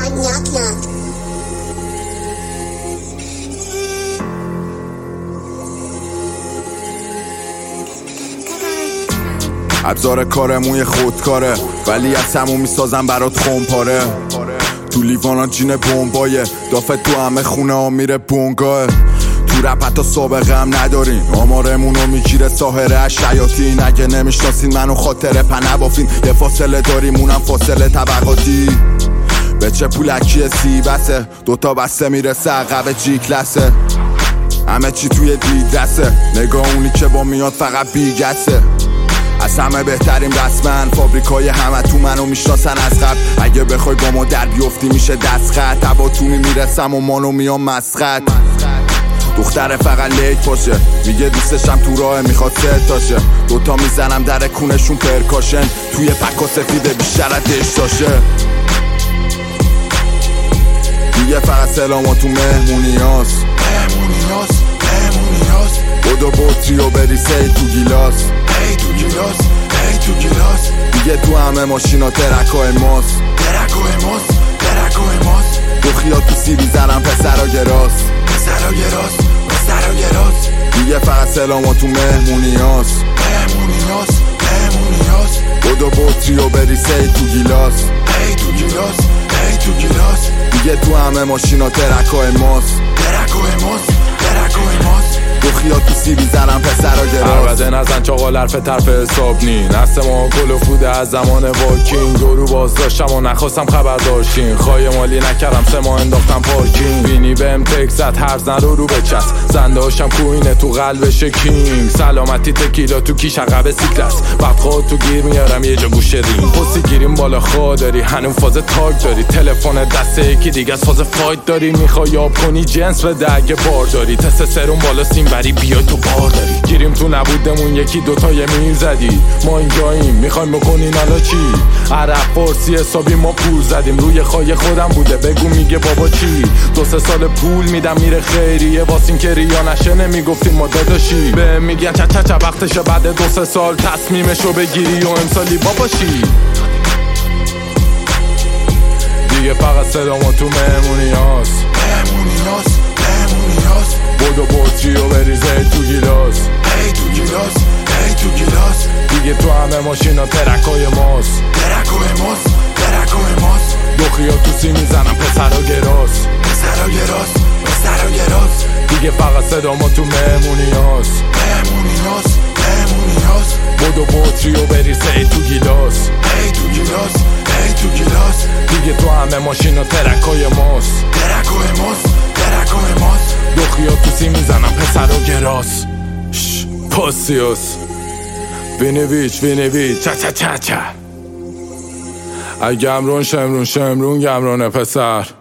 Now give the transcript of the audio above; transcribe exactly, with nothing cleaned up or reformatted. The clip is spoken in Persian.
ابزار کارمون خودکاره ولی از همون میسازم برات خونپاره. تو لیوانا جین بمبایه دافت تو همه خونه ها میره بونگاه. تو رپ حتی سابقه هم ندارین آمارمونو میگیره ساحره شیاطین. اگه نمیشناسین منو خاطره پنه بافین یه فاصله داریم اونم فاصله طبقاتی. به چه پولکی سی بسه دوتا بسته میرسه عقب جی کلاسه. همه چی توی دیدرسه نگاه اونی که با میاد فقط بیگسه. از همه بهتریم رسمن فابریکای همه تو منو میشناسن از قبل. اگه بخوای با ما در بیفتی میشه دستخط. تباتونی میرسم و مانو میام مسخط. دختره فقط لیک باشه میگه دوستشم تو راه میخواد سه تاشه. دوتا میزنم در کونشون پرکاشن توی پکا سفیده بیشتر از دشتاشه. دیگه فقط سلاماتون مهمونیاست مهمونیاست مهمونیاست. بودو بطری و بریسه ای تو گیلاس ای تو گیلاس ای تو گیلاس. دیگه تو همه ماشینا ترکای ماست ترکای ماست ترکای ماست. دخیا تو سیبی زنم پسرا گراست پسرا گراست پسرا گراست. دیگه فقط سلاماتون مهمونیاست مهمونیاست مهمونیاست. بودو بطری و بریسه ای تو گیلاس ای تو گیلاس ای تو گیلاس. دیگه تو همه ماشینا ترکای ماست ترکای ماست ترکای ماست. دخیا تو سیبی زنم پسرا گراست. عربده نزن چاقال حرف طرف حساب نی. نست ما گل و فوده از زمان واکینگ. دورو باز داشتم و نخواستم خبر داشتین. خواهی مالی نکردم سه ماه انداختم پارکینگ. بینی بهم تک زد هر زن رو رو بچست. زنده هاشم کوینه تو قلبش کینگ. سلامتی تکیلا تو کیش عقب سیکلس. وقت خود تو گیر میارم یه جا گوشه ریم. پسی گیریم بالا خواه داری هنون فاز تاگ داری. تلفن دسته یکی دیگه از فاز فایت داری. میخوای یاب کنی جنس بده اگه بار داری. تست سرون بالا سیم بری بیای تو بار داری. گیریم تو نبودمون یکی دوتا یه میر زدی. ما اینجاییم میخوایم بکنین حالا چی؟ عرب فارسی حسابی ما پول زدیم. روی خواهی خودم بوده بگو میگه بابا چی؟ دو سه سال پول میدم میره خیریه واسین که ریا نشه نمیگفتیم ما داداشی. به میگن چه چه چه وقتشه بعد دو سه سال تصمیمشو بگیری و امسالی بابا چی؟ دیگه فقط صدامو تو مهمونیاست مهمونیاست مهمونیاست. بودو بطری و بریزه تو گیلاس ای تو گیلاس ای تو گیلاس. دیگه تو همه ماشینا ترکای ماست ترکای ماست ترکای ماست. دخیا تو سی میزنم پسرا گراست پسرا گراست پسرا گراست. دیگه فقط صدامو تو مهمونیاست مهمونیاست مهمونیاست. بودو بطری و بریزه تو گیلاس ای تو گیلاس ای تو گیلاس. دیگه تو همه ماشینا ترکای ماست ترکای ماست ترکای ماست. دخیا تو سی میزنم پسرا گراست. پاسیوس وینویچ وینویچ چه چه چه چه. اگه گمرون شمرون شمرون گمرونه پسر.